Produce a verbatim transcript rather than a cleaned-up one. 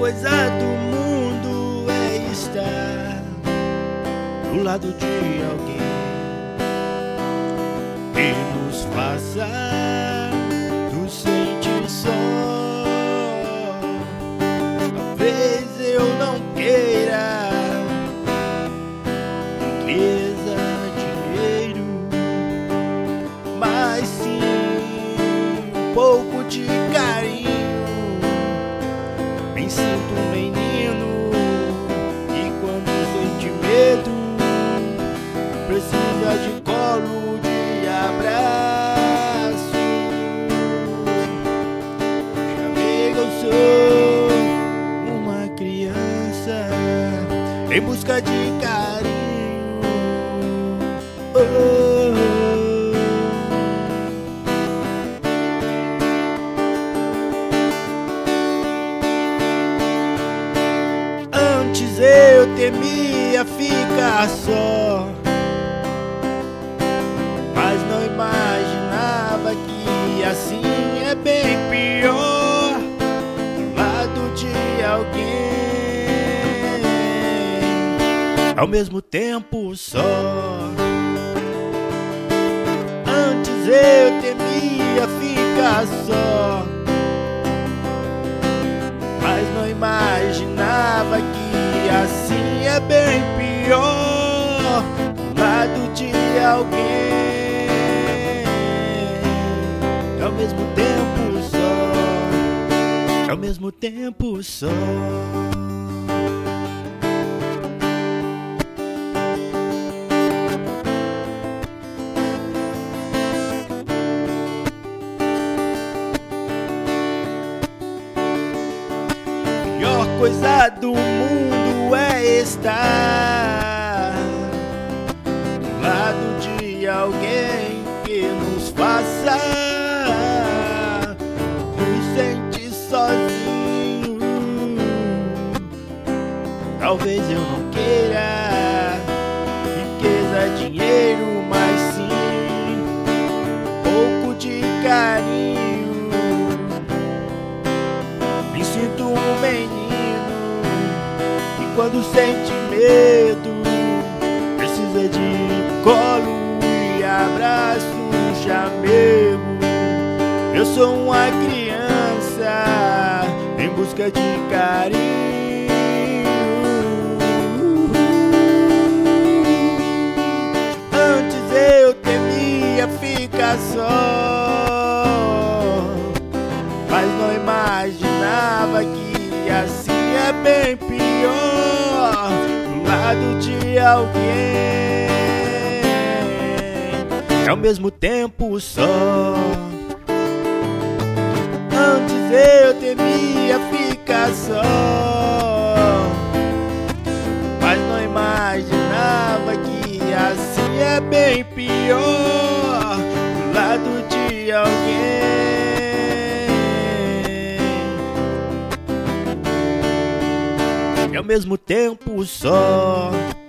coisa do mundo é estar do lado de alguém que nos faça nos sentir só. Talvez eu não queira riqueza, dinheiro, mas sim um pouco de carinho. Me sinto um menino e quando sente medo precisa de colo, de abraço. Chamei, eu sou uma criança em busca de carinho. Oh, oh. Antes eu temia ficar só, mas não imaginava que assim é bem pior do lado de alguém ao mesmo tempo só. Antes eu temia ficar só, mas não imaginava que assim é bem pior do lado de alguém ao mesmo tempo só, ao mesmo tempo só. A pior coisa do mundo é estar do lado de alguém que nos faça nos sentir sozinho. Talvez eu não queira riqueza, dinheiro, mas sim um pouco de carinho. Me sinto um menino e quando sente medo precisa de colo e abraço, um chamego. Eu sou uma criança em busca de carinho. Antes eu temia ficar só, mas não imaginava que assim é bem pior do lado de alguém ao mesmo tempo só. Antes eu temia ficar só, mas não imaginava que assim é bem pior do lado de alguém ao mesmo tempo só.